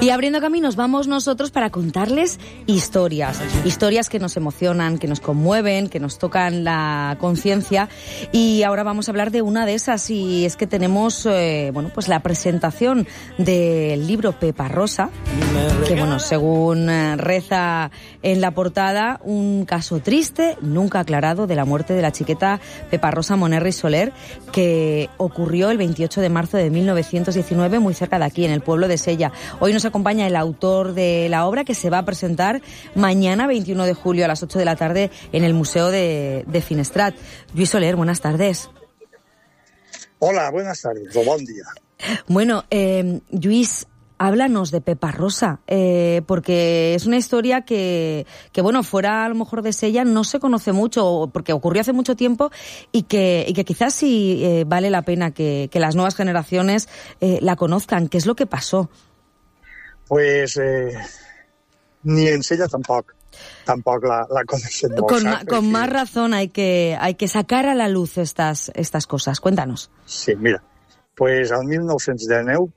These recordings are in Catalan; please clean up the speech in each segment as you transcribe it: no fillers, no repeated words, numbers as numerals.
Y abriendo caminos vamos nosotros para contarles historias que nos emocionan, que nos conmueven, que nos tocan la conciencia. Y ahora vamos a hablar de una de esas, y es que tenemos pues la presentación del libro Pepa Rosa, que según reza en la portada, un caso triste, nunca aclarado, de la muerte de la chiqueta Pepa Rosa Monerri Soler, que ocurrió el 28 de marzo de 1919 muy cerca de aquí, en el pueblo de Sella. Hoy nos acompaña el autor de la obra, que se va a presentar mañana 21 de julio a las 8 de la tarde en el Museo de Finestrat. Lluís Soler, buenas tardes. Hola, buenas tardes, o buen día. Bueno, Lluís, háblanos de Pepa Rosa, porque es una historia que fuera a lo mejor de Sella no se conoce mucho, porque ocurrió hace mucho tiempo, y que quizás sí vale la pena que las nuevas generaciones la conozcan. ¿Qué es lo que pasó? Pues ni en Sella tampoco la coneixen molt. Con más razón hay que sacar a la luz estas cosas. Cuéntanos. Sí, mira, pues al 1919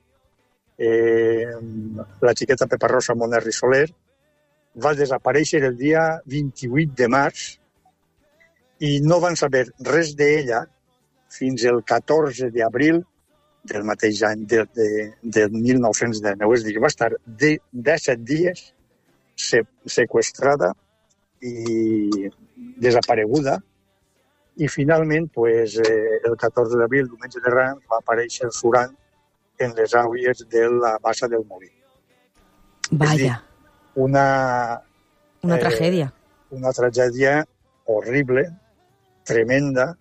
la xiqueta Pepa Rosa Monerri Soler va desaparèixer el dia 28 de març i no van saber res d'ella fins el 14 d'abril del mateix any del 1919. És a dir, va estar 17 dies seqüestrada i desapareguda, i finalment el 14 d'abril, diumenge de Rams, va aparèixer surant en les àuies de la bassa del Molí. Vaya. Una tragèdia. Una tragèdia horrible, tremenda,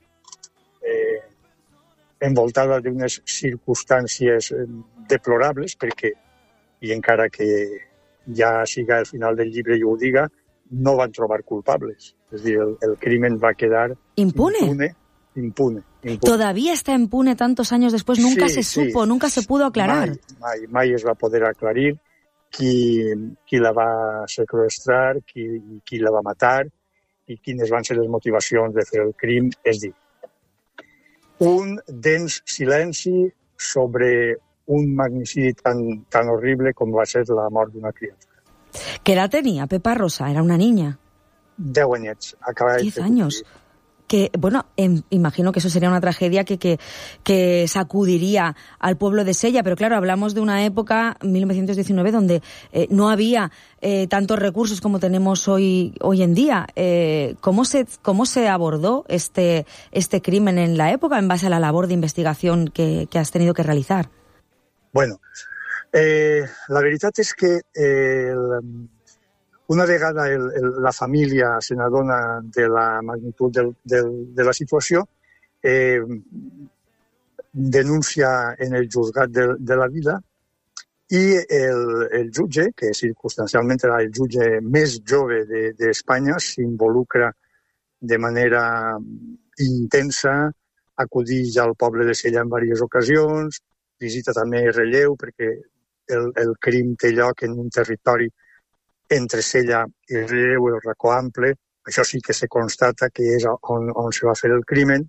envoltada d'unes circumstàncies deplorables, perquè, i encara que ja siga el final del llibre i ho diga, no van trobar culpables. És a dir, el crimen va quedar impune. Todavía está impune tantos años después. Nunca se supo, nunca se pudo aclarar. Mai es va poder aclarir qui la va seqüestrar, qui la va matar i quines van ser les motivacions de fer el crim. És dir, un dens silenci sobre un magnicidi tan horrible com va ser la mort d'una criatura. ¿Qué edad tenía Pepa Rosa? Era una niña. 10 anyets. 10 años. Que, imagino que eso sería una tragedia que sacudiría al pueblo de Sella, pero claro, hablamos de una época, 1919, donde no había tantos recursos como tenemos hoy en día. ¿Cómo se abordó este crimen en la época, en base a la labor de investigación que has tenido que realizar? Bueno, la veritat és que una vegada la família se n'adona de la magnitud de la situació, denuncia en el juzgat de la Vila, i el jutge, que circumstancialment era el jutge més jove d'Espanya, s'involucra de manera intensa, acudix al poble de Sella en diverses ocasions, visita també Relleu, perquè el crim té lloc en un territori entre Sella i Relleu, el Racó Ample. Això sí que se constata que és on se va fer el crimen.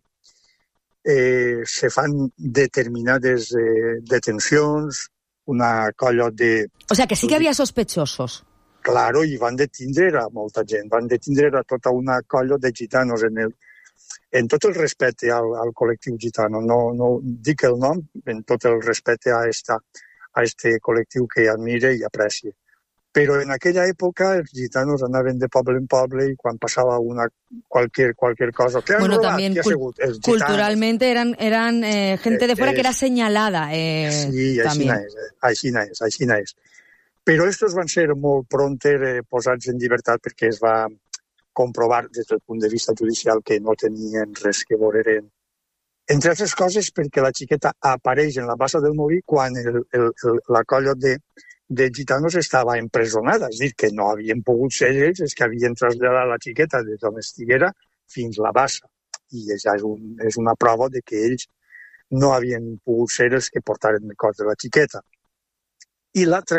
Se fan determinades detencions, una colla de... O sea, que sí que había sospechosos. Claro, i van detindre a molta gent. Van detindre a tota una colla de gitanos en tot el respecte al col·lectiu gitano. No dic el nom, en tot el respecte a este col·lectiu que admire i aprecie. Però en aquella època els gitanos anaven de poble en poble i quan passava cualquier cosa... También culturalmente eran gente de fuera que era señalada. Sí, així és. Però estos van ser molt pronter posats en llibertat perquè es va comprovar des del punt de vista judicial que no tenien res que veure. Entre altres coses perquè la xiqueta apareix en la bassa del Molí quan la colla de gitanos estava empresonada, és a dir, que no havien pogut ser ells els que havien traslladat la xiqueta des d'on estiguera fins a la bassa. I ja és una prova de que ells no havien pogut ser els que portaren el cos de la xiqueta. I l'altra